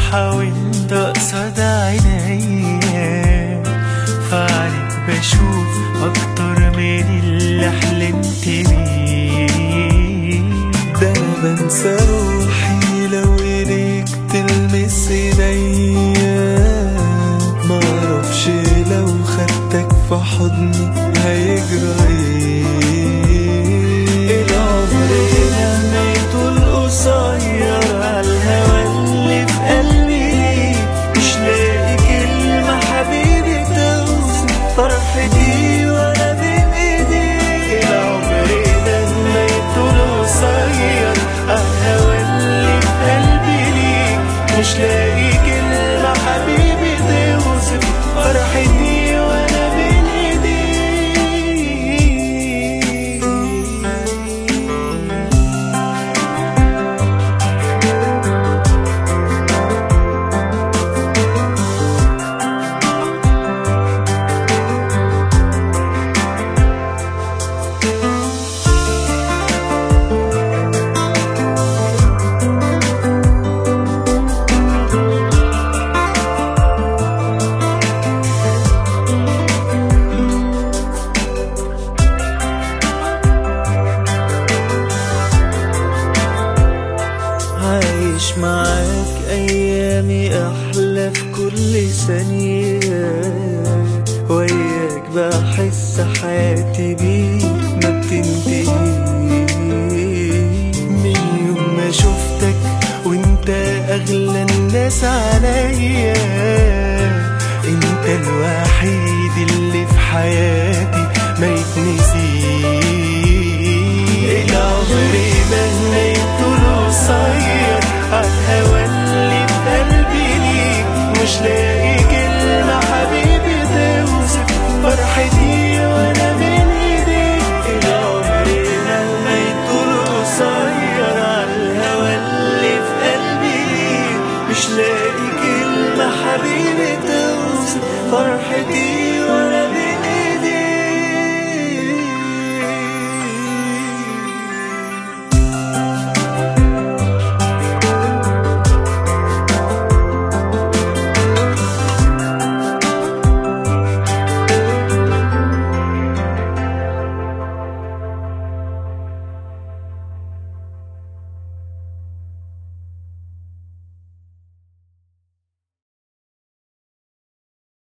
فرحة وانت قصاد عينيا، فعليك بشوف اكتر من اللي حلمت بيه. ده انا بنسى روحي لو ايديك تلمس ايديا، معرفش لو خدتك في حضني هيجرى ايه. العمر لما يطول قصير عالهوا اللي في قلبي، مش لاقي كلمة حبيبي توصف فرحتي وانا بين ايديك. العمر لما يطول قصير عالهوا اللي في قلبي ليك، مش لاقي كلمة حبيبي توصف فرحتي وانا بين ايديك. عايش معاك أيامي أحلى في كل ثانية، وياك بحس حياتي بيك ما بتنتهي. من يوم ما شفتك وانت اغلى الناس عليا، انت الوحيد اللي في حياتي